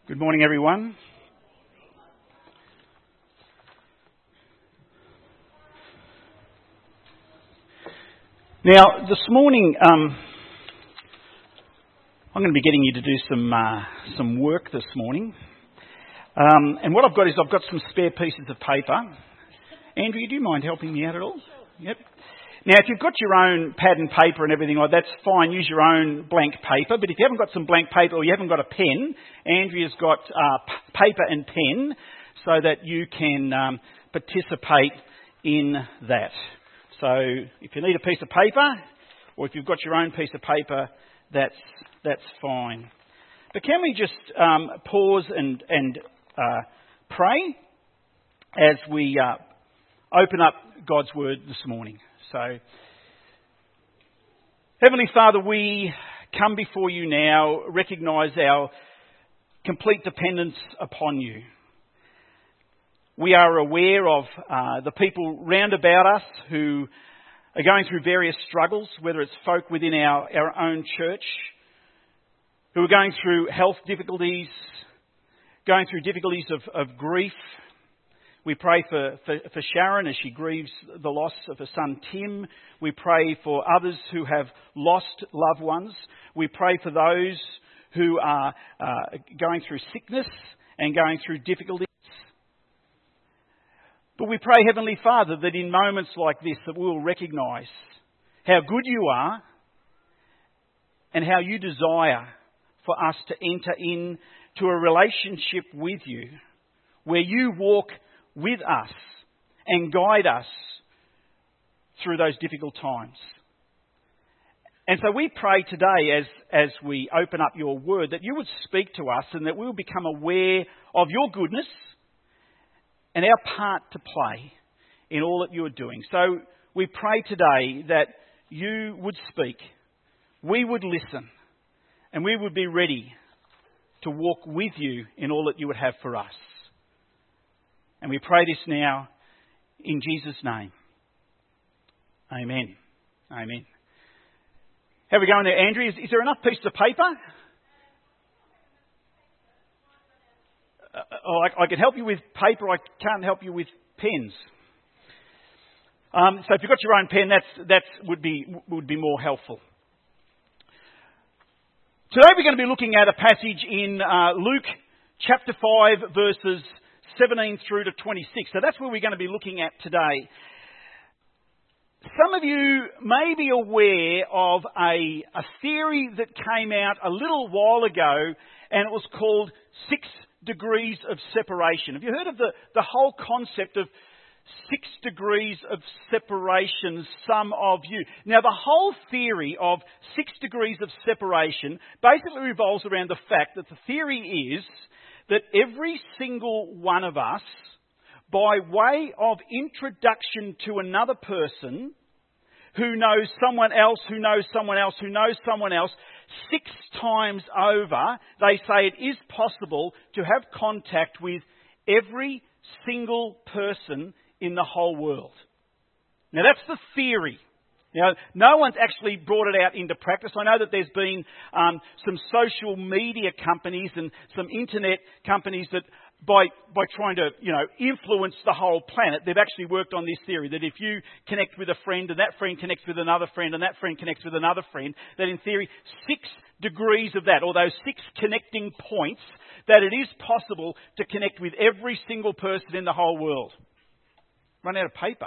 Good morning, everyone. Now, this morning, I'm going to be getting you to do some work this morning. And what I've got is I've got some spare pieces of paper. Andrea, do you mind helping me out at all? Yep. Now, if you've got your own pad and paper and everything like that, that's fine. Use your own blank paper. But if you haven't got some blank paper or you haven't got a pen, Andrea's got paper and pen so that you can participate in that. So if you need a piece of paper or if you've got your own piece of paper, that's fine. But can we just pause and pray as we open up God's Word this morning? So, Heavenly Father, we come before you now, recognise our complete dependence upon you. We are aware of the people round about us who are going through various struggles, whether it's folk within our own church, who are going through health difficulties, going through difficulties of grief. We pray for Sharon as she grieves the loss of her son Tim. We pray for others who have lost loved ones. We pray for those who are going through sickness and going through difficulties. But we pray, Heavenly Father, that in moments like this that we will recognise how good you are and how you desire for us to enter into a relationship with you where you walk with us and guide us through those difficult times. And so we pray today as we open up your word that you would speak to us and that we will become aware of your goodness and our part to play in all that you are doing. So we pray today that you would speak, we would listen, and we would be ready to walk with you in all that you would have for us. And we pray this now in Jesus' name. Amen. Amen. How are we going there, Andrew? Is there enough pieces of paper? I can help you with paper. I can't help you with pens. So if you've got your own pen, that would be more helpful. Today we're going to be looking at a passage in Luke chapter 5 verses 17 through to 26. So that's where we're going to be looking at today. Some of you may be aware of a theory that came out a little while ago, and it was called 6 degrees of separation. Have you heard of the whole concept of 6 degrees of separation, some of you? Now, the whole theory of 6 degrees of separation basically revolves around the fact that the theory is that every single one of us, by way of introduction to another person who knows someone else, who knows someone else, who knows someone else, 6 times over, they say it is possible to have contact with every single person in the whole world. Now that's the theory. Now, no one's actually brought it out into practice. I know that there's been some social media companies and some internet companies that by trying to, influence the whole planet, they've actually worked on this theory that if you connect with a friend and that friend connects with another friend and that friend connects with another friend, that in theory 6 degrees of that, or those 6 connecting points, that it is possible to connect with every single person in the whole world. Run out of paper.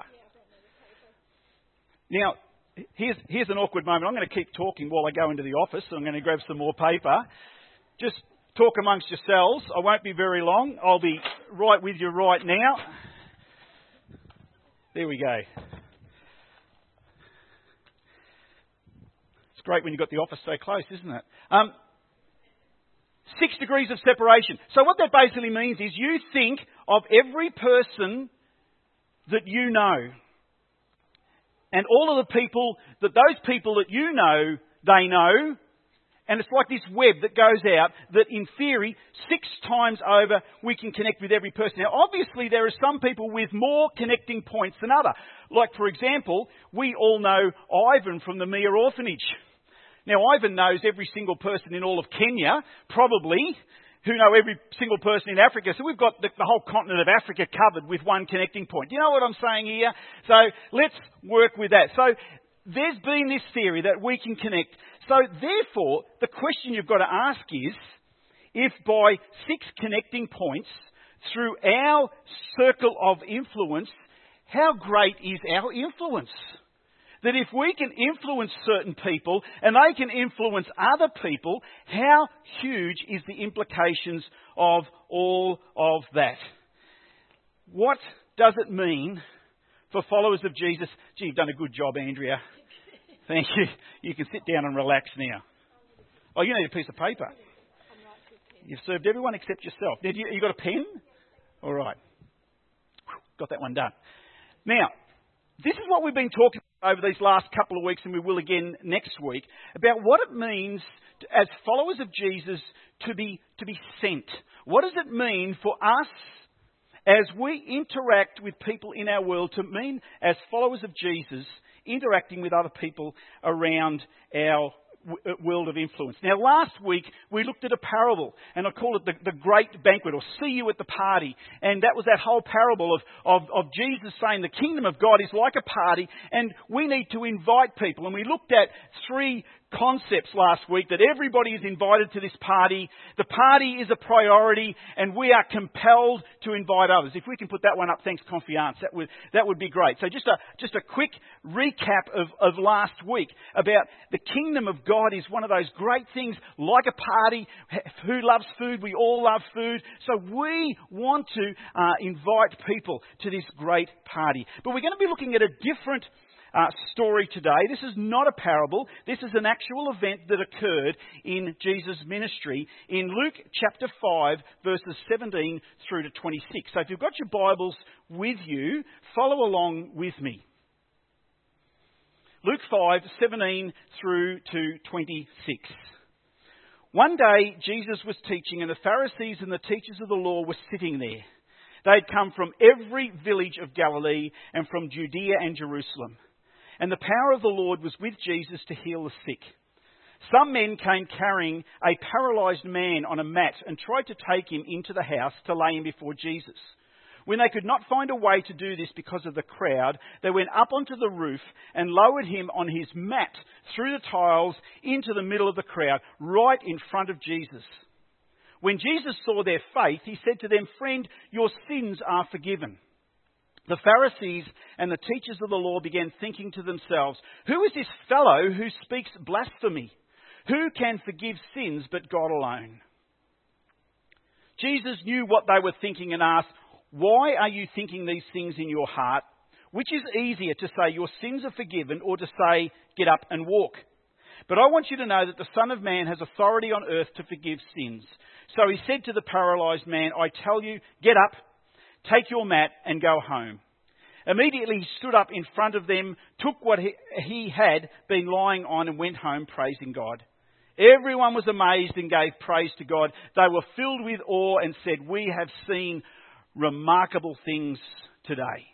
Now, here's an awkward moment. I'm going to keep talking while I go into the office. So I'm going to grab some more paper. Just talk amongst yourselves. I won't be very long. I'll be right with you right now. There we go. It's great when you've got the office so close, isn't it? 6 degrees of separation. So what that basically means is you think of every person that you know. And all of the people, those people that you know, they know. And it's like this web that goes out that in theory, 6 times over, we can connect with every person. Now obviously there are some people with more connecting points than others. Like for example, we all know Ivan from the Mia Orphanage. Now Ivan knows every single person in all of Kenya, probably, who know every single person in Africa. So we've got the whole continent of Africa covered with one connecting point. Do you know what I'm saying here? So let's work with that. So there's been this theory that we can connect. So therefore, the question you've got to ask is, if by 6 connecting points through our circle of influence, how great is our influence? That if we can influence certain people and they can influence other people, how huge is the implications of all of that? What does it mean for followers of Jesus? Gee, you've done a good job, Andrea. Thank you. You can sit down and relax now. Oh, you need a piece of paper. You've served everyone except yourself. Now, you got a pen? All right. Got that one done. Now, this is what we've been talking about over these last couple of weeks, and we will again next week, about what it means as followers of Jesus to be sent. What does it mean for us as we interact with people in our world, to mean as followers of Jesus interacting with other people around our world of influence? Now, last week we looked at a parable, and I call it the Great Banquet, or see you at the party. And that was that whole parable of Jesus saying the kingdom of God is like a party, and we need to invite people. And we looked at 3 concepts last week, that everybody is invited to this party. The party is a priority, and we are compelled to invite others. If we can put that one up, thanks, Confiance. That would be great. So just a quick recap of last week about the kingdom of God is one of those great things, like a party. Who loves food? We all love food. So we want to invite people to this great party. But we're going to be looking at a different story today. This is not a parable. This is an actual event that occurred in Jesus' ministry in Luke chapter 5, verses 17 through to 26. So if you've got your Bibles with you, follow along with me. Luke 5, 17 through to 26. One day Jesus was teaching, and the Pharisees and the teachers of the law were sitting there. They had come from every village of Galilee and from Judea and Jerusalem. And the power of the Lord was with Jesus to heal the sick. Some men came carrying a paralysed man on a mat and tried to take him into the house to lay him before Jesus. When they could not find a way to do this because of the crowd, they went up onto the roof and lowered him on his mat through the tiles into the middle of the crowd, right in front of Jesus. When Jesus saw their faith, he said to them, "Friend, your sins are forgiven." The Pharisees and the teachers of the law began thinking to themselves, "Who is this fellow who speaks blasphemy? Who can forgive sins but God alone?" Jesus knew what they were thinking and asked, "Why are you thinking these things in your heart? Which is easier, to say your sins are forgiven, or to say get up and walk? But I want you to know that the Son of Man has authority on earth to forgive sins." So he said to the paralysed man, "I tell you, get up, take your mat and go home." Immediately he stood up in front of them, took what he had been lying on, and went home praising God. Everyone was amazed and gave praise to God. They were filled with awe and said, "We have seen remarkable things today."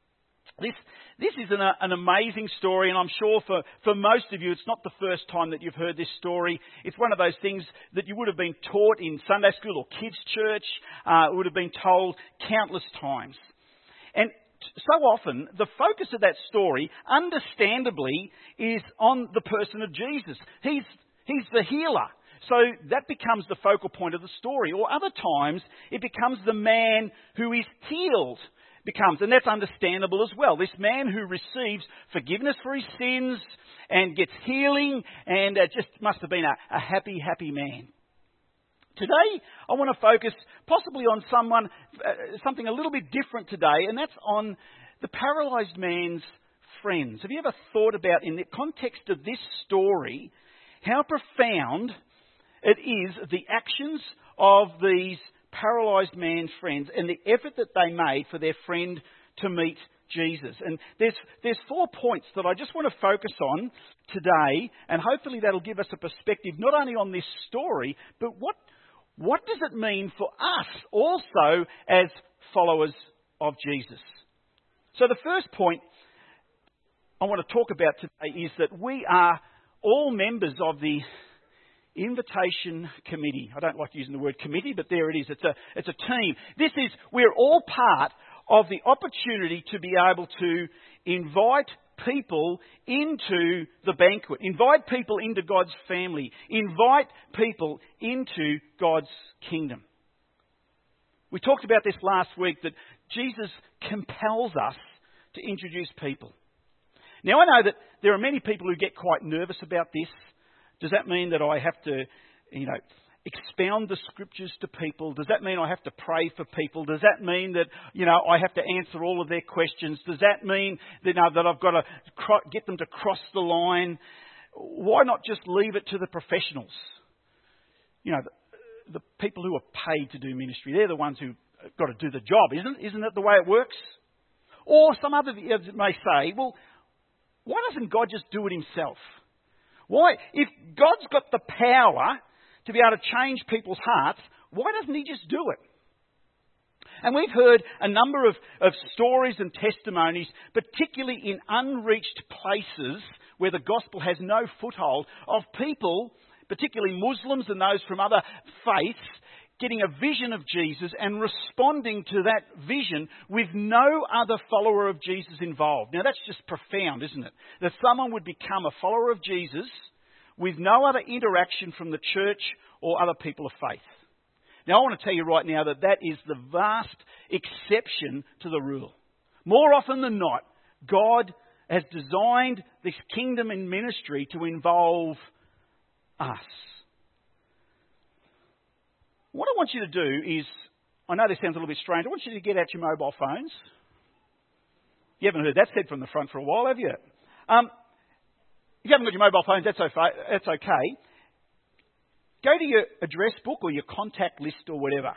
This is an amazing story, and I'm sure for most of you it's not the first time that you've heard this story. It's one of those things that you would have been taught in Sunday school or kids' church. It would have been told countless times. And so often the focus of that story, understandably, is on the person of Jesus. He's the healer. So that becomes the focal point of the story. Or other times it becomes the man who is healed. And that's understandable as well. This man who receives forgiveness for his sins and gets healing, and just must have been a happy, happy man. Today, I want to focus possibly on something a little bit different today, and that's on the paralysed man's friends. Have you ever thought about, in the context of this story, how profound it is, the actions of these paralysed man's friends and the effort that they made for their friend to meet Jesus? And there's 4 points that I just want to focus on today, and hopefully that'll give us a perspective not only on this story, but what does it mean for us also as followers of Jesus? So the first point I want to talk about today is that we are all members of the Invitation Committee. I don't like using the word committee, but there it is. It's a team. We're all part of the opportunity to be able to invite people into the banquet, invite people into God's family, invite people into God's kingdom. We talked about this last week, that Jesus compels us to introduce people. Now, I know that there are many people who get quite nervous about this. Does that mean that I have to, expound the scriptures to people? Does that mean I have to pray for people? Does that mean that, I have to answer all of their questions? Does that mean that I've got to get them to cross the line? Why not just leave it to the professionals? The people who are paid to do ministry, they're the ones who've got to do the job, isn't it the way it works? Or some others may say, well, why doesn't God just do it himself? Why, if God's got the power to be able to change people's hearts, why doesn't he just do it? And we've heard a number of stories and testimonies, particularly in unreached places where the gospel has no foothold, of people, particularly Muslims and those from other faiths, getting a vision of Jesus and responding to that vision with no other follower of Jesus involved. Now that's just profound, isn't it? That someone would become a follower of Jesus with no other interaction from the church or other people of faith. Now I want to tell you right now that is the vast exception to the rule. More often than not, God has designed this kingdom and ministry to involve us. What I want you to do is, I know this sounds a little bit strange, I want you to get out your mobile phones. You haven't heard that said from the front for a while, have you? If you haven't got your mobile phones, that's okay. Go to your address book or your contact list or whatever.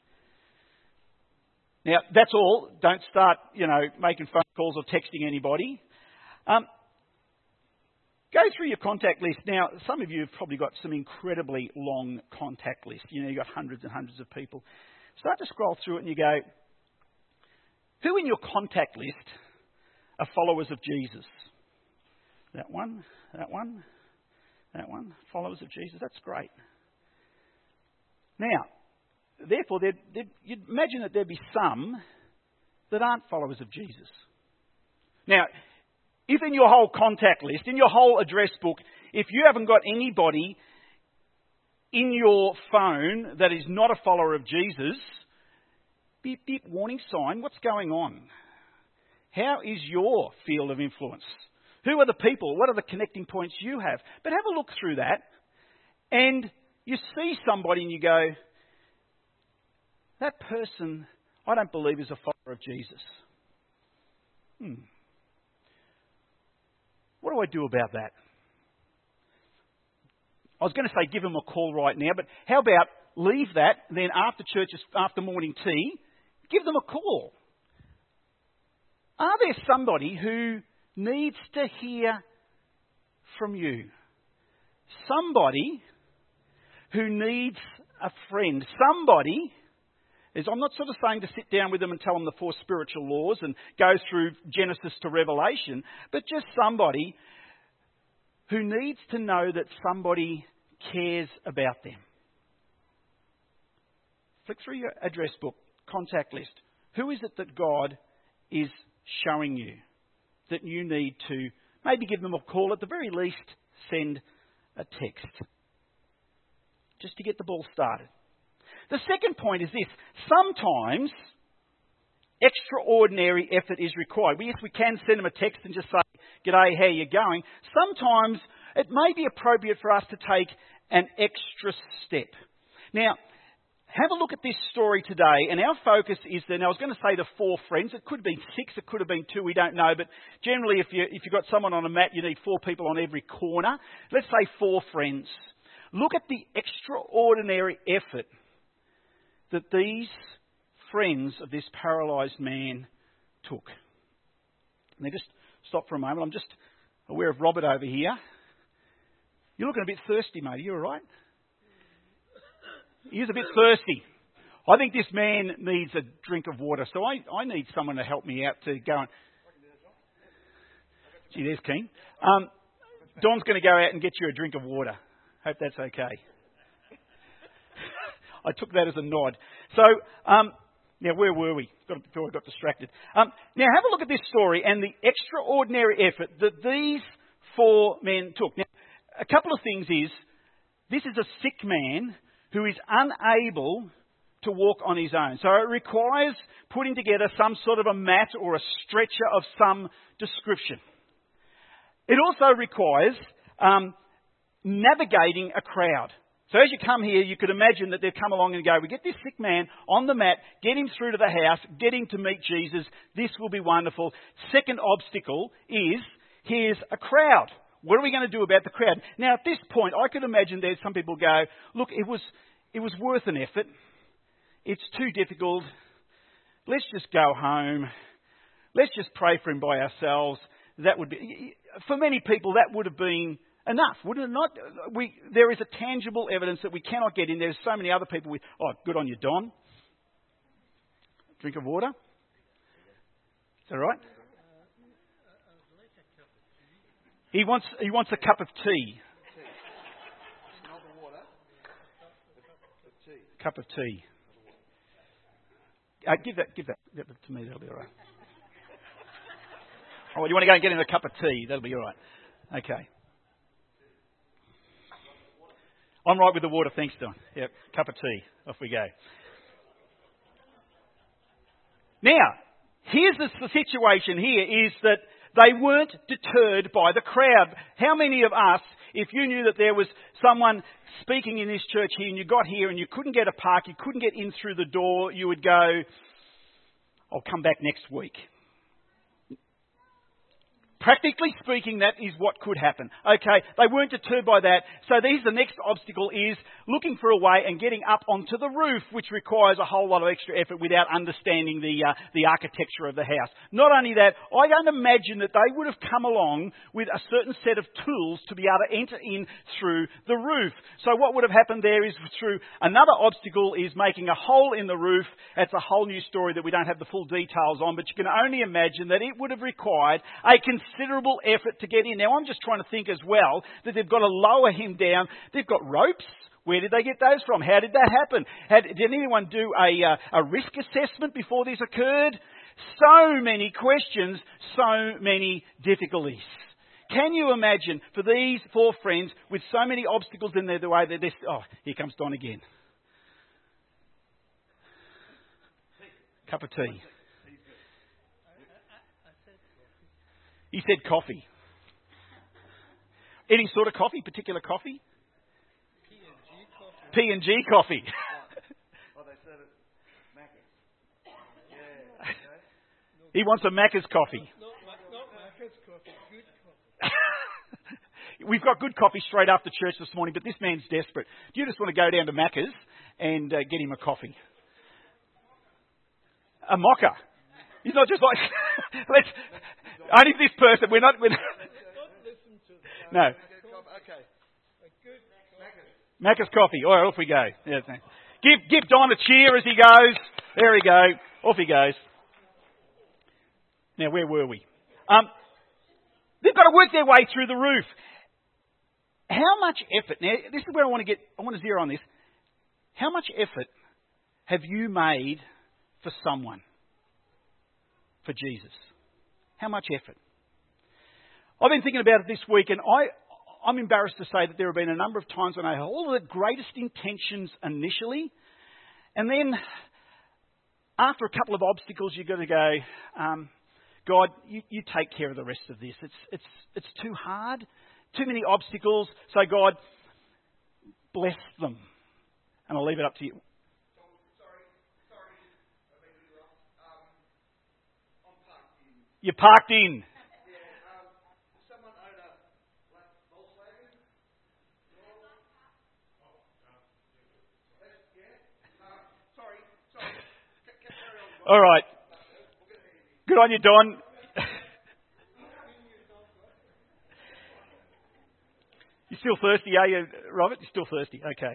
Now, that's all. Don't start, making phone calls or texting anybody. Go through your contact list. Now, some of you have probably got some incredibly long contact lists. You've got hundreds and hundreds of people. Start to scroll through it and you go, who in your contact list are followers of Jesus? That one, followers of Jesus. That's great. Now, therefore, you'd imagine that there'd be some that aren't followers of Jesus. Now, if in your whole contact list, in your whole address book, if you haven't got anybody in your phone that is not a follower of Jesus, beep, beep, warning sign, what's going on? How is your field of influence? Who are the people? What are the connecting points you have? But have a look through that and you see somebody and you go, that person, I don't believe is a follower of Jesus. What do I do about that? I was going to say give them a call right now, but how about leave that, then after church, after morning tea, give them a call. Are there somebody who needs to hear from you? Somebody who needs a friend. Somebody, I'm not sort of saying to sit down with them and tell them the 4 spiritual laws and go through Genesis to Revelation, but just somebody who needs to know that somebody cares about them. Flick through your address book, contact list. Who is it that God is showing you that you need to maybe give them a call, at the very least send a text, just to get the ball started. The second point is this. Sometimes extraordinary effort is required. Yes, we can send them a text and just say, "G'day, how you going?" Sometimes it may be appropriate for us to take an extra step. Now, have a look at this story today, and our focus is then, I was going to say the 4 friends. It could have been 6, it could have been 2, we don't know. But generally, if you've got someone on a mat, you need 4 people on every corner. Let's say 4 friends. Look at the extraordinary effort that these friends of this paralysed man took. Now just stop for a moment. I'm just aware of Robert over here. You're looking a bit thirsty, mate. Are you all right? He is a bit thirsty. I think this man needs a drink of water, so I need someone to help me out to go and... Gee, there's Keen. Don's going to go out and get you a drink of water. Hope that's okay. I took that as a nod. So, now where were we? Before I got distracted. Now have a look at this story and the extraordinary effort that these 4 men took. Now, a couple of things is, this is a sick man who is unable to walk on his own. So it requires putting together some sort of a mat or a stretcher of some description. It also requires navigating a crowd. So as you come here, you could imagine that they've come along and go, we get this sick man on the mat, get him through to the house, get him to meet Jesus. This will be wonderful. Second obstacle is, here's a crowd. What are we going to do about the crowd? Now at this point, I could imagine there's some people go, look, it was worth an effort. It's too difficult. Let's just go home. Let's just pray for him by ourselves. That would be, for many people, that would have been enough, wouldn't it not? There is a tangible evidence that we cannot get in. There's so many other people with, oh, good on you, Don. Drink of water. Is that right? He wants a cup of tea. Not the water. The tea. Cup of tea. Give that to me. That'll be all right. Oh, you want to go and get him a cup of tea? That'll be all right. Okay. I'm right with the water, thanks, Don. Yep, cup of tea. Off we go. Now, here's the situation here is that they weren't deterred by the crowd. How many of us, if you knew that there was someone speaking in this church here and you got here and you couldn't get a park, you couldn't get in through the door, you would go, I'll come back next week. Practically speaking, that is what could happen. Okay, they weren't deterred by that. So the next obstacle is looking for a way and getting up onto the roof, which requires a whole lot of extra effort without understanding the architecture of the house. Not only that, I don't imagine that they would have come along with a certain set of tools to be able to enter in through the roof. So what would have happened there is through another obstacle is making a hole in the roof. That's a whole new story that we don't have the full details on, but you can only imagine that it would have required a considerable effort to get in. Now, I'm just trying to think as well that they've got to lower him down. They've got ropes. Where did they get those from? How did that happen? Did anyone do a risk assessment before this occurred? So many questions, so many difficulties. Can you imagine for these 4 friends with so many obstacles in their way, oh, here comes Don again. Cup of tea. He said coffee. Any sort of coffee? Particular coffee? P&G coffee. Oh, they serve it Macca's. Yeah. Okay. He wants a Macca's coffee. Not Macca's coffee, good coffee. We've got good coffee straight after church this morning, but this man's desperate. Do you just want to go down to Macca's and get him a coffee? A mocha. He's not just like, only this person, we're not. Don't listen to them. No. Okay. Macca's coffee. All right, off we go. Yeah, give Don a cheer as he goes. There we go. Off he goes. Now, where were we? They've got to work their way through the roof. How much effort? Now, this is where I want to zero on this. How much effort have you made for someone? For Jesus? How much effort? I've been thinking about it this week, and I'm embarrassed to say that there have been a number of times when I had all the greatest intentions initially, and then after a couple of obstacles, you've got to go, God, you take care of the rest of this. It's too hard, too many obstacles. So God, bless them, and I'll leave it up to you. You're parked in. Someone own a black Volkswagen? Sorry. Carry on. All right. Good on you, Don. You still thirsty, are you, Robert? You're still thirsty. Okay.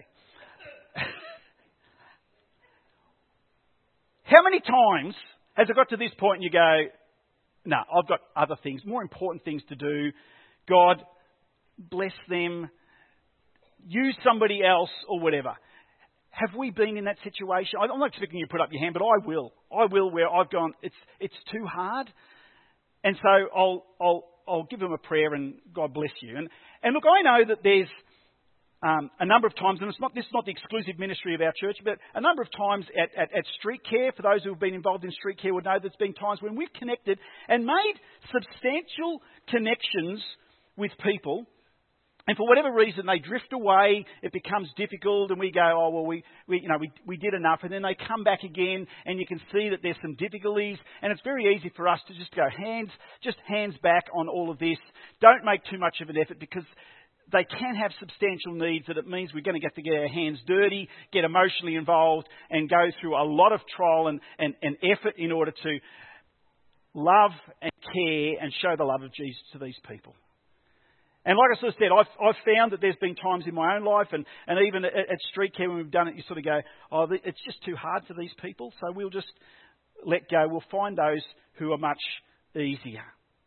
How many times has it got to this point and you go, no, I've got other things, more important things to do. God, bless them. use somebody else or whatever. Have we been in that situation? I'm not expecting you to put up your hand, but I will. I will, where I've gone, it's too hard. And so I'll give them a prayer and God bless you. And look, I know that there's a number of times, and this is not the exclusive ministry of our church, but a number of times at street care, for those who have been involved in street care would know there's been times when we've connected and made substantial connections with people. And for whatever reason, they drift away, it becomes difficult, and we go, oh, well, we did enough. And then they come back again, and you can see that there's some difficulties. And it's very easy for us to just go hands back on all of this. Don't make too much of an effort, because they can have substantial needs that it means we're going to get our hands dirty, get emotionally involved, and go through a lot of trial and effort in order to love and care and show the love of Jesus to these people. And like I sort of said, I've found that there's been times in my own life and even at street care when we've done it, you sort of go, oh, it's just too hard for these people, so we'll just let go. We'll find those who are much easier.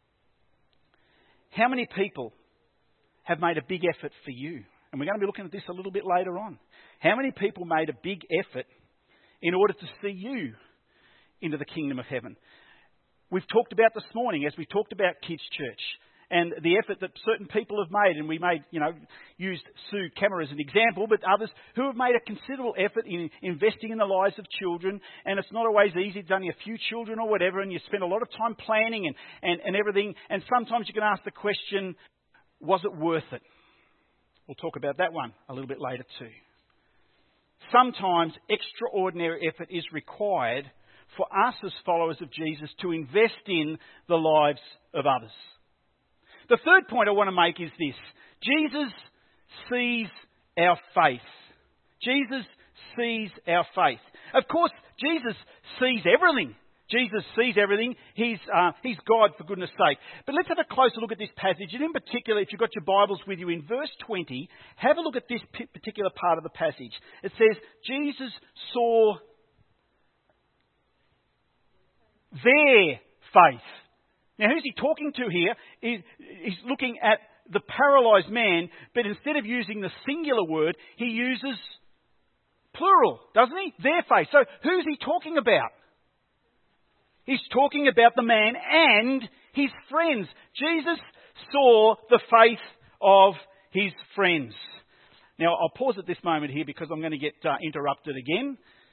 How many people have made a big effort for you? And we're going to be looking at this a little bit later on. How many people made a big effort in order to see you into the kingdom of heaven? We've talked about this morning, as we talked about Kids Church, and the effort that certain people have made, and we used Sue Kammer as an example, but others who have made a considerable effort in investing in the lives of children. And it's not always easy. It's only a few children or whatever, and you spend a lot of time planning and everything. And sometimes you can ask the question, was it worth it? We'll talk about that one a little bit later too. Sometimes extraordinary effort is required for us as followers of Jesus to invest in the lives of others. The third point I want to make is this. Jesus sees our faith. Jesus sees our faith. Of course, Jesus sees everything. Jesus sees everything. He's God, for goodness sake. But let's have a closer look at this passage. And in particular, if you've got your Bibles with you, in verse 20, have a look at this particular part of the passage. It says, Jesus saw their faith. Now, who's he talking to here? He's looking at the paralysed man, but instead of using the singular word, he uses plural, doesn't he? Their faith. So who's he talking about? He's talking about the man and his friends. Jesus saw the faith of his friends. Now, I'll pause at this moment here because I'm going to get interrupted again.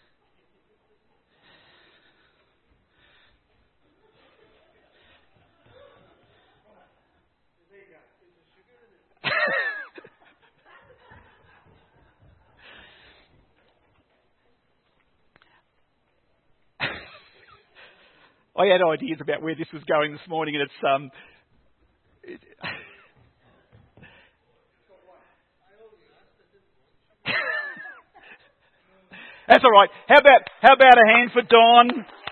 I had ideas about where this was going this morning, and it's that's all right. How about a hand for Don,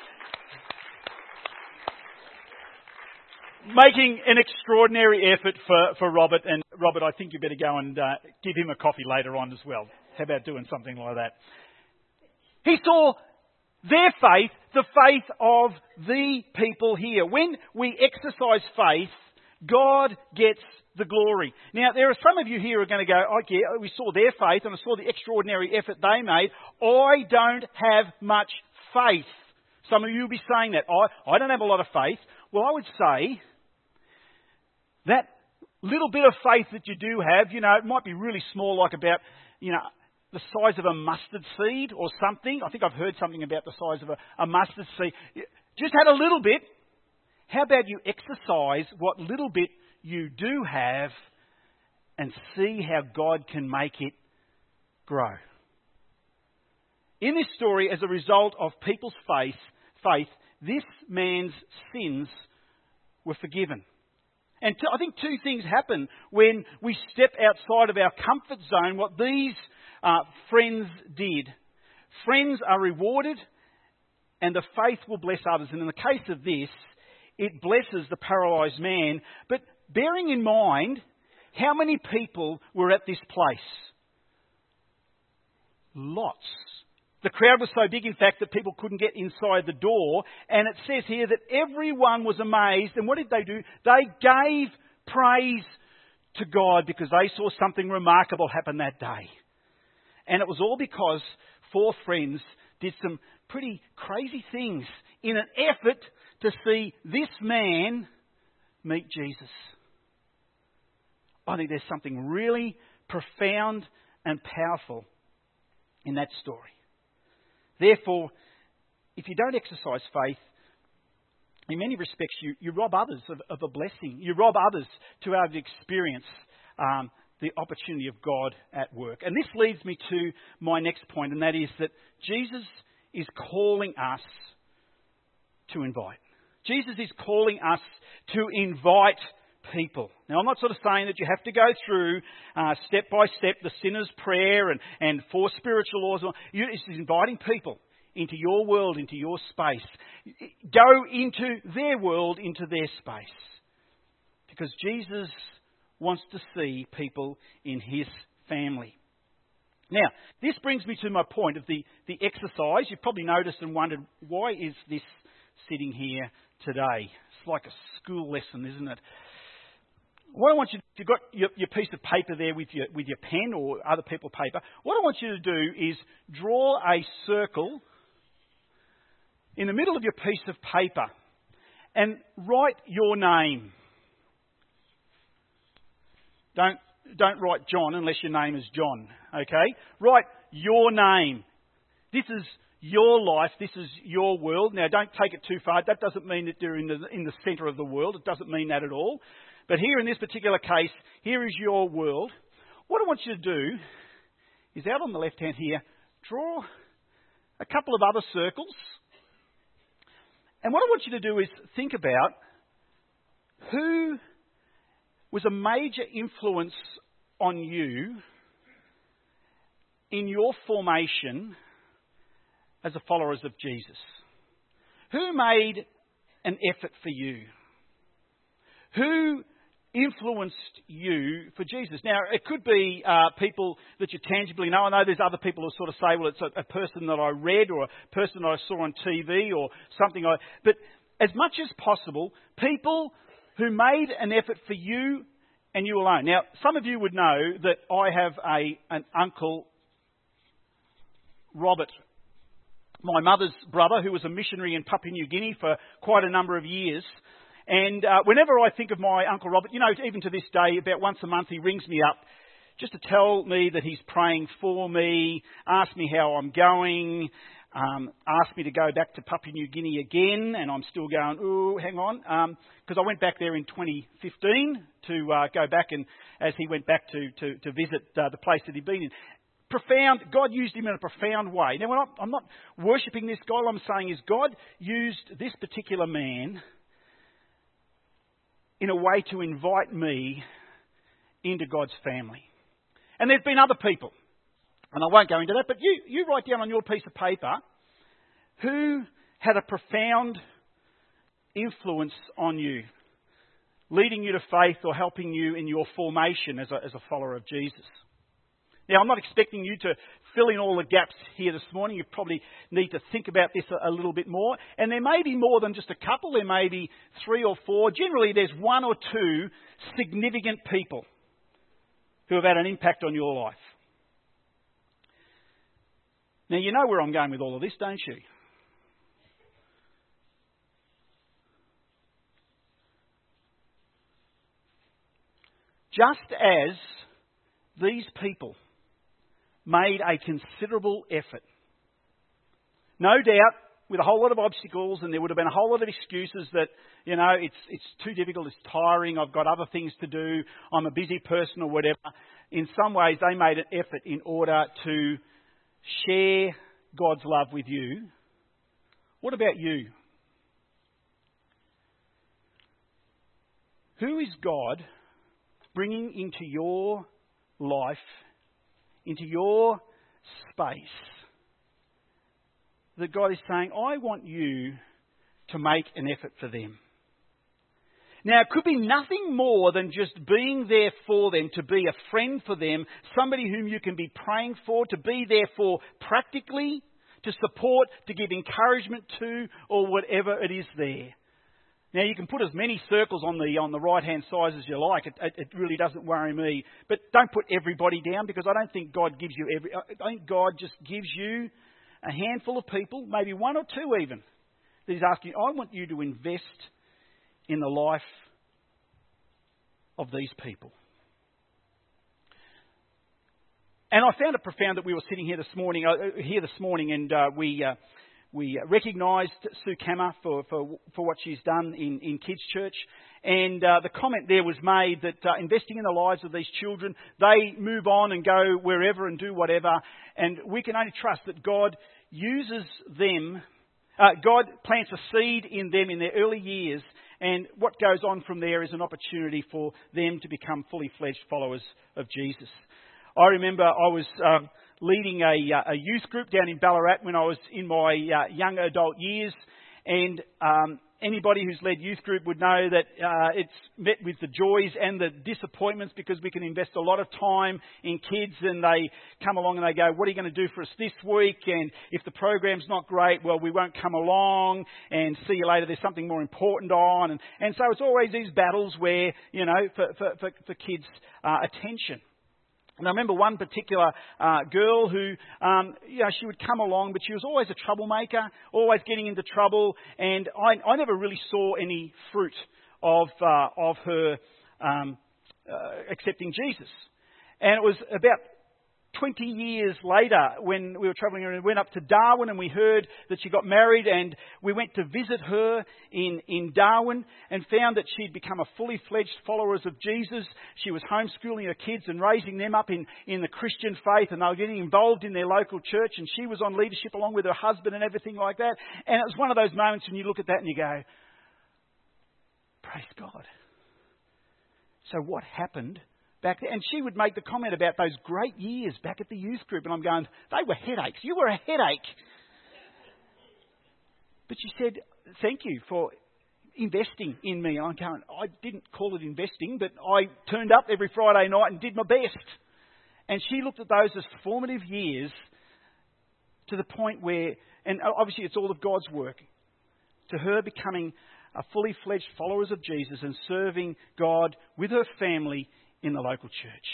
making an extraordinary effort for Robert. And Robert, I think you better go and give him a coffee later on as well. How about doing something like that? He saw their faith, the faith of the people here. When we exercise faith, God gets the glory. Now, there are some of you here who are going to go, oh yeah, we saw their faith and I saw the extraordinary effort they made. I don't have much faith. Some of you will be saying that. I don't have a lot of faith. Well, I would say that little bit of faith that you do have, it might be really small, like about, the size of a mustard seed or something. I think I've heard something about the size of a mustard seed. Just had a little bit. How about you exercise what little bit you do have and see how God can make it grow? In this story, as a result of people's faith, this man's sins were forgiven. And I think two things happen when we step outside of our comfort zone, what these friends did. Friends are rewarded and the faith will bless others. And in the case of this, it blesses the paralysed man. But bearing in mind, how many people were at this place? Lots. The crowd was so big, in fact, that people couldn't get inside the door. And it says here that everyone was amazed. And what did they do? They gave praise to God because they saw something remarkable happen that day. And it was all because 4 friends did some pretty crazy things in an effort to see this man meet Jesus. I think there's something really profound and powerful in that story. Therefore, if you don't exercise faith, in many respects you rob others of a blessing. You rob others to be able to experience the opportunity of God at work. And this leads me to my next point, and that is that Jesus is calling us to invite. Jesus is calling us to invite people. Now, I'm not sort of saying that you have to go through step by step the sinner's prayer and 4 spiritual laws. It's inviting people into your world, into your space. Go into their world, into their space. Because Jesus wants to see people in his family. Now, this brings me to my point of the exercise. You've probably noticed and wondered, why is this sitting here today? It's like a school lesson, isn't it? What I want you to, if you've got your piece of paper there with your pen or other people's paper, what I want you to do is draw a circle in the middle of your piece of paper and write your name. Don't write John unless your name is John, okay? Write your name. This is your life. This is your world. Now, don't take it too far. That doesn't mean that you're in the centre of the world. It doesn't mean that at all. But here in this particular case, here is your world. What I want you to do is out on the left hand here, draw a couple of other circles. And what I want you to do is think about who was a major influence on you in your formation as a followers of Jesus. Who made an effort for you? Who influenced you for Jesus? Now, it could be people that you tangibly know. I know there's other people who sort of say, well, it's a person that I read or a person that I saw on TV or something. But as much as possible, people who made an effort for you and you alone. Now, some of you would know that I have an uncle, Robert, my mother's brother, who was a missionary in Papua New Guinea for quite a number of years. And whenever I think of my Uncle Robert, even to this day, about once a month he rings me up just to tell me that he's praying for me, ask me how I'm going, ask me to go back to Papua New Guinea again, and I'm still going, ooh, hang on, because I went back there in 2015 to go back, and as he went back to visit the place that he'd been in. Profound, God used him in a profound way. Now, I'm not worshipping this guy. All I'm saying is God used this particular man in a way to invite me into God's family. And there's been other people, and I won't go into that, but you write down on your piece of paper who had a profound influence on you, leading you to faith or helping you in your formation as a follower of Jesus. Now, I'm not expecting you to fill in all the gaps here this morning. You probably need to think about this a little bit more. And there may be more than just a couple. There may be 3 or 4. Generally, there's 1 or 2 significant people who have had an impact on your life. Now, you know where I'm going with all of this, don't you? Just as these people made a considerable effort. No doubt, with a whole lot of obstacles, and there would have been a whole lot of excuses that, it's too difficult, it's tiring, I've got other things to do, I'm a busy person or whatever. In some ways, they made an effort in order to share God's love with you. What about you? Who is God bringing into your life, into your space, that God is saying, I want you to make an effort for them? Now, it could be nothing more than just being there for them, to be a friend for them, somebody whom you can be praying for, to be there for practically, to support, to give encouragement to, or whatever it is there. Now, you can put as many circles on the right-hand side as you like. It really doesn't worry me. But don't put everybody down, because I don't think God gives you I think God just gives you a handful of people, maybe one or two even, that He's asking, I want you to invest in the life of these people. And I found it profound that we were sitting here this morning, and we recognised Sue Kammer for what she's done in Kids Church. And the comment there was made that investing in the lives of these children, they move on and go wherever and do whatever. And we can only trust that God uses them. God plants a seed in them in their early years. And what goes on from there is an opportunity for them to become fully fledged followers of Jesus. I remember I was leading a youth group down in Ballarat when I was in my young adult years, and anybody who's led youth group would know that it's met with the joys and the disappointments, because we can invest a lot of time in kids and they come along and they go, what are you going to do for us this week? And if the program's not great, well, we won't come along, and see you later, there's something more important on. And so it's always these battles where, for kids' attention. And I remember one particular girl who, she would come along, but she was always a troublemaker, always getting into trouble, and I never really saw any fruit of her accepting Jesus. And it was about 20 years later, when we were travelling around, we went up to Darwin and we heard that she got married, and we went to visit her in Darwin and found that she'd become a fully fledged follower of Jesus. She was homeschooling her kids and raising them up in the Christian faith, and they were getting involved in their local church, and she was on leadership along with her husband and everything like that. And it was one of those moments when you look at that and you go, praise God. So what happened back there? And she would make the comment about those great years back at the youth group, and I'm going, they were headaches. You were a headache. But she said, thank you for investing in me. And I'm going, I didn't call it investing, but I turned up every Friday night and did my best. And she looked at those as formative years, to the point where, and obviously it's all of God's work, to her becoming a fully fledged followers of Jesus and serving God with her family in the local church.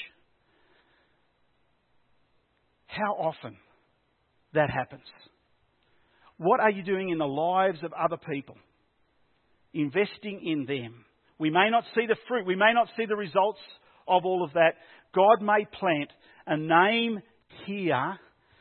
How often that happens? What are you doing in the lives of other people? Investing in them. We may not see the fruit. We may not see the results of all of that. God may plant a name here,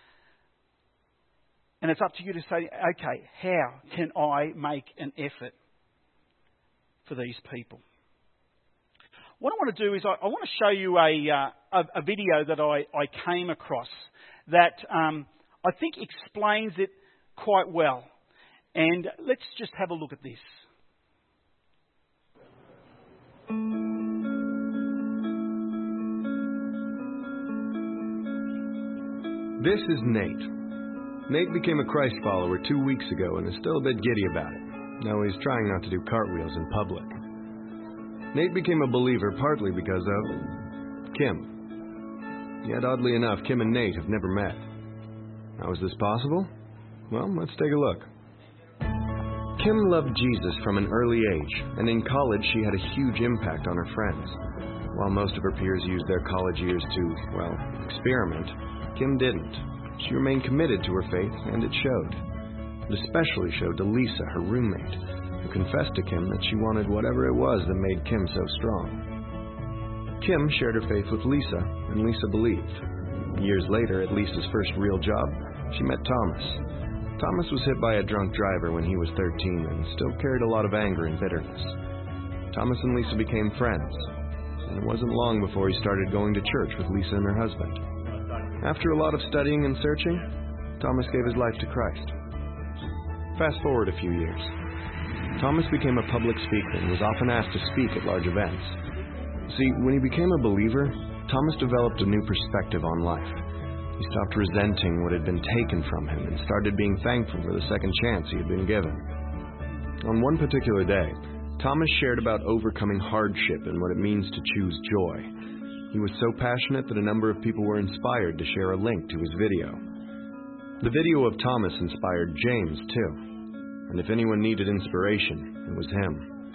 and it's up to you to say, okay, how can I make an effort for these people? What I want to do is I want to show you a video that I came across that I think explains it quite well. And let's just have a look at this. This is Nate. Nate became a Christ follower 2 weeks ago and is still a bit giddy about it. Now he's trying not to do cartwheels in public. Nate became a believer partly because of Kim. Yet oddly enough, Kim and Nate have never met. How is this possible? Well, let's take a look. Kim loved Jesus from an early age, and in college she had a huge impact on her friends. While most of her peers used their college years to, experiment, Kim didn't. She remained committed to her faith, and it showed. It especially showed to Lisa, her roommate, who confessed to Kim that she wanted whatever it was that made Kim so strong. Kim shared her faith with Lisa, and Lisa believed. Years later, at Lisa's first real job, she met Thomas. Thomas was hit by a drunk driver when he was 13 and still carried a lot of anger and bitterness. Thomas and Lisa became friends, and it wasn't long before he started going to church with Lisa and her husband. After a lot of studying and searching, Thomas gave his life to Christ. Fast forward a few years. Thomas became a public speaker and was often asked to speak at large events. See, when he became a believer, Thomas developed a new perspective on life. He stopped resenting what had been taken from him and started being thankful for the second chance he had been given. On one particular day, Thomas shared about overcoming hardship and what it means to choose joy. He was so passionate that a number of people were inspired to share a link to his video. The video of Thomas inspired James, too. And if anyone needed inspiration, it was him.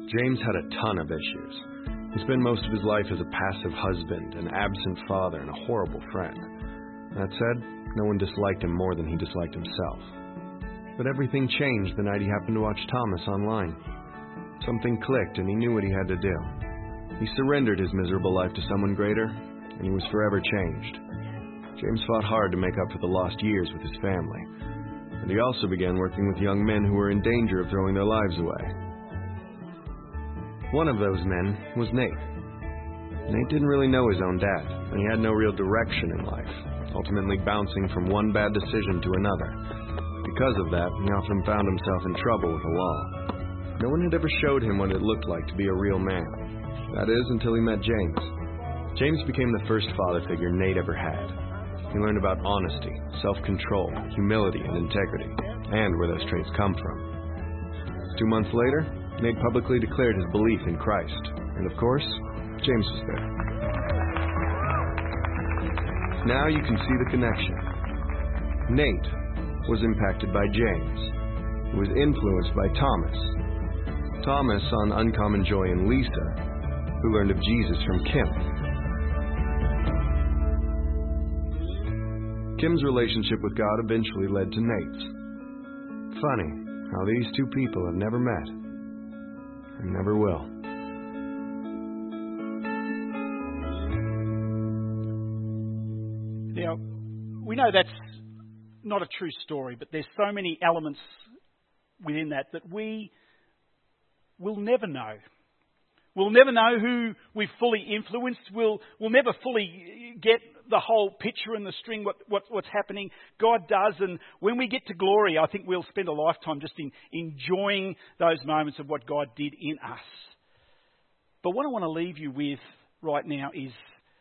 James had a ton of issues. He spent most of his life as a passive husband, an absent father, and a horrible friend. That said, no one disliked him more than he disliked himself. But everything changed the night he happened to watch Thomas online. Something clicked and he knew what he had to do. He surrendered his miserable life to someone greater, and he was forever changed. James fought hard to make up for the lost years with his family, and he also began working with young men who were in danger of throwing their lives away. One of those men was Nate. Nate didn't really know his own dad, and he had no real direction in life, ultimately bouncing from one bad decision to another. Because of that, he often found himself in trouble with the law. No one had ever showed him what it looked like to be a real man. That is, until he met James. James became the first father figure Nate ever had. He learned about honesty, self-control, humility, and integrity, and where those traits come from. 2 months later, Nate publicly declared his belief in Christ. And of course, James was there. Now you can see the connection. Nate was impacted by James, who was influenced by Thomas. Thomas on Uncommon Joy and Lisa, who learned of Jesus from Kim. Kim's relationship with God eventually led to Nate's. Funny how these two people have never met and never will. Now, we know that's not a true story, but there's so many elements within that we will never know. We'll never know who we've fully influenced. We'll never fully get the whole picture and the string, what's happening. God does, and when we get to glory, I think we'll spend a lifetime just enjoying those moments of what God did in us. But what I want to leave you with right now is,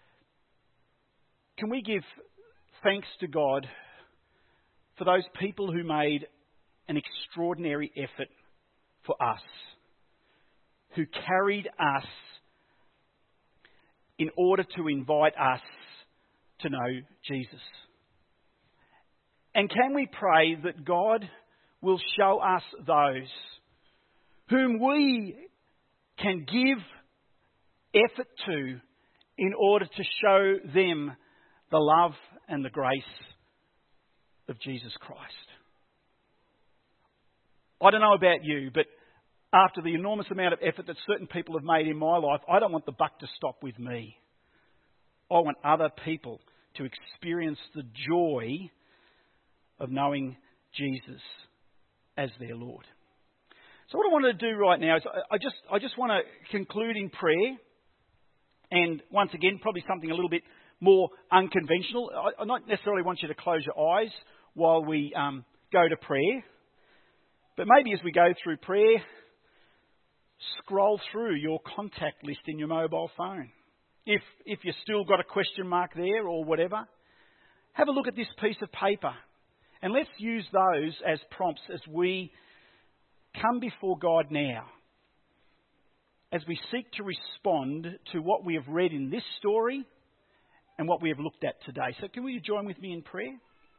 can we give thanks to God for those people who made an extraordinary effort for us, who carried us in order to invite us to know Jesus? And can we pray that God will show us those whom we can give effort to in order to show them the love and the grace of Jesus Christ? I don't know about you, but after the enormous amount of effort that certain people have made in my life, I don't want the buck to stop with me. I want other people to experience the joy of knowing Jesus as their Lord. So what I want to do right now is I just want to conclude in prayer. And once again, probably something a little bit more unconventional. I don't necessarily want you to close your eyes while we go to prayer. But maybe as we go through prayer, scroll through your contact list in your mobile phone. If you've still got a question mark there or whatever, have a look at this piece of paper. And let's use those as prompts as we come before God now, as we seek to respond to what we have read in this story and what we have looked at today. So can you join with me in prayer?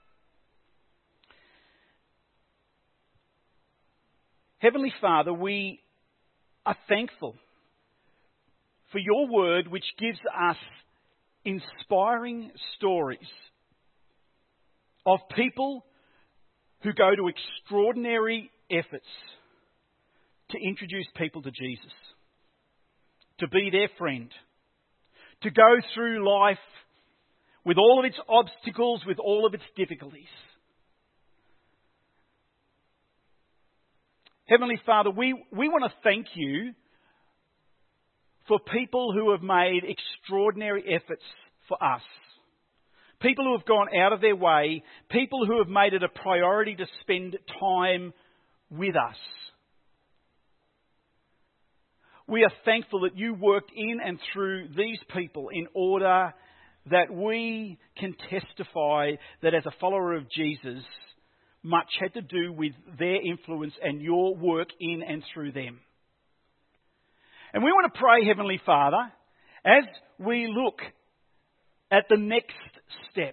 Heavenly Father, we are thankful for your word, which gives us inspiring stories of people who go to extraordinary efforts to introduce people to Jesus, to be their friend, to go through life with all of its obstacles, with all of its difficulties. Heavenly Father, we want to thank you for people who have made extraordinary efforts for us. People who have gone out of their way, people who have made it a priority to spend time with us. We are thankful that you worked in and through these people in order that we can testify that as a follower of Jesus, much had to do with their influence and your work in and through them. And we want to pray, Heavenly Father, as we look at the next step,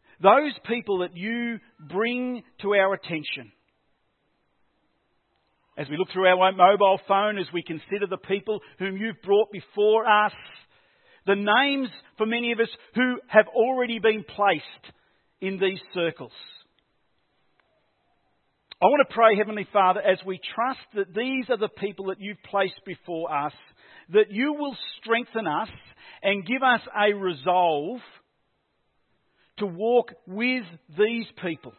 those people that you bring to our attention, As we look through our mobile phone, as we consider the people whom you've brought before us, the names for many of us who have already been placed in these circles. I want to pray, Heavenly Father, as we trust that these are the people that you've placed before us, that you will strengthen us and give us a resolve to walk with these people.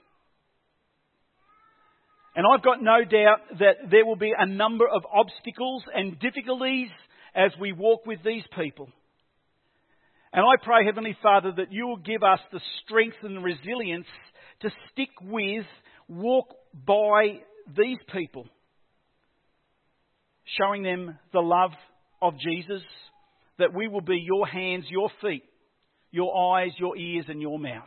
And I've got no doubt that there will be a number of obstacles and difficulties as we walk with these people. And I pray, Heavenly Father, that you will give us the strength and resilience to stick with, walk by these people, showing them the love of Jesus, that we will be your hands, your feet, your eyes, your ears and your mouth.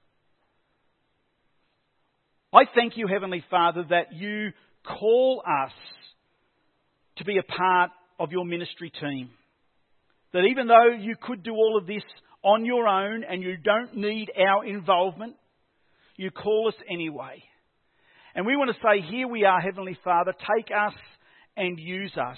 I thank you, Heavenly Father, that you call us to be a part of your ministry team. That even though you could do all of this on your own and you don't need our involvement, you call us anyway. And we want to say, here we are, Heavenly Father, take us and use us.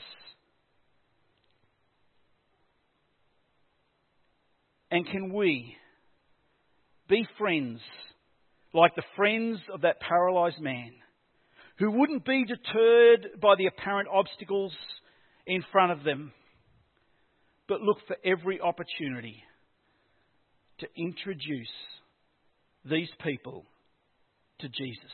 And can we be friends like the friends of that paralysed man, who wouldn't be deterred by the apparent obstacles in front of them, but look for every opportunity to introduce these people to Jesus.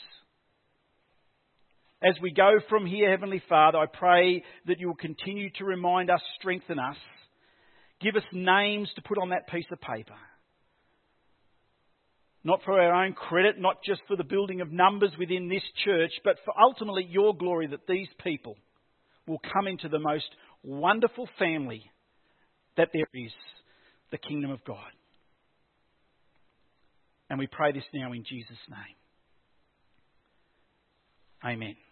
As we go from here, Heavenly Father, I pray that you will continue to remind us, strengthen us, give us names to put on that piece of paper. Not for our own credit, not just for the building of numbers within this church, but for ultimately your glory, that these people will come into the most wonderful family that there is, the kingdom of God. And we pray this now in Jesus' name. Amen.